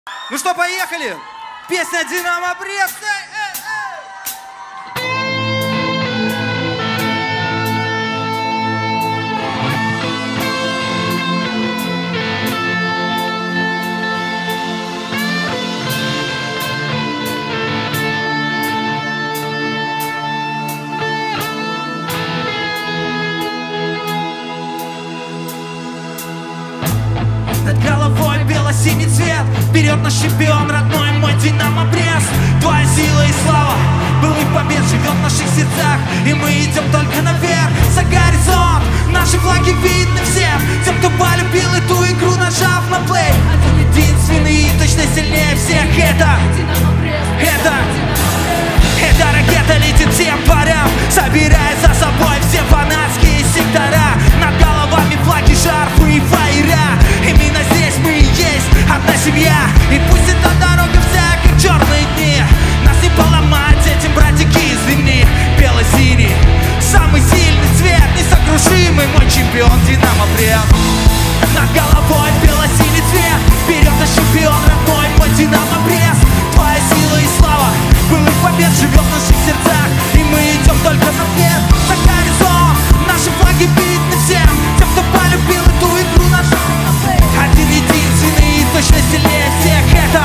Ну что, поехали! Песня «Динамо Брест». Над головой бело-синий цвет, вперед наш чемпион, родной мой Динамо Брест. Твоя сила и слава былых побед живет в наших сердцах, и мы идем только наверх, за горизонт. Наши флаги видны всем тем, кто полюбил эту игру, нажав на плей. Один единственный и точно сильнее всех. Эта ракета летит всем парям, собирая за собой все фанатские сектора. Над головами флаги, шарфы и фаера. Именно здесь мы и есть одна семья. И пусть эта дорога вся как черные дни, нас не поломать этим, братики, извини. Бело-синий, самый сильный цвет, несокрушимый мой чемпион Динамо Брест. Над головой бело-синий цвет, вперед наш чемпион, родной мой Динамо Брест. Твоя сила и слава былых побед живет в наших сердцах, и мы идем только наверх, за горизонт. Наши флаги видны всем тем, кто полюбил эту игру, наш один единственный и точно сильнее всех. Это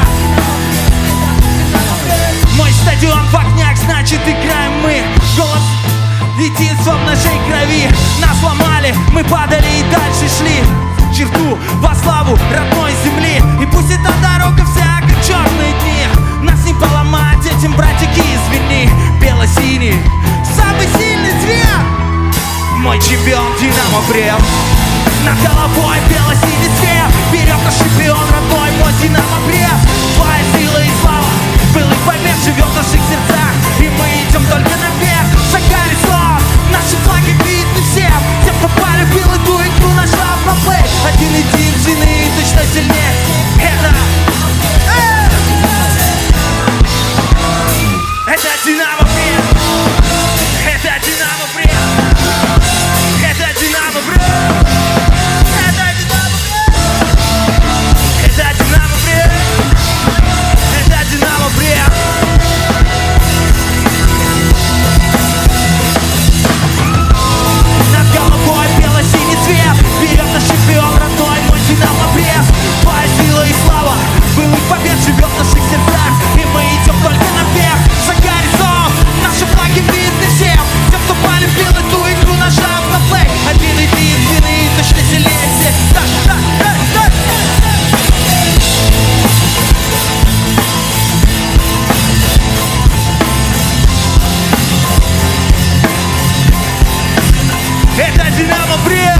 мой стадион в огнях, значит играем мы. Голос единства в нашей крови. Нас ломали, мы падали и дальше шли черту во славу родной земли. И пусть эта дорога вся как черные дни, нас не поломать этим, братики, извини. Бело-синий, самый сильный цвет, мой чемпион Динамо Брест. Над головой бело-синий цвет, вперед наш чемпион, родной мой Динамо Брест. Твоя сила и слава былых побед живет в наших сердцах, и мы идем только наверх, за горизонт. Наши флаги видны всем тем, кто полюбил эту игру, нажав на плей. Один единственный и точно сильнее. Это Динамо Брест. Это Динамо Брест. Это Динамо Брест. Это Динамо Брест. Это Динамо Брест. Это Динамо Брест. Над головой бело-синий цвет, вперед наш чемпион, родной мой Динамо Брест. Твоя сила и слава былых побед живет в наших сердцах, и мы идем только наверх, за горизонт. Наши флаги видны всем тем, кто полюбил эту игру, нажав на плей. Один единственный и точно сильнее всех. Это Динамо Брест.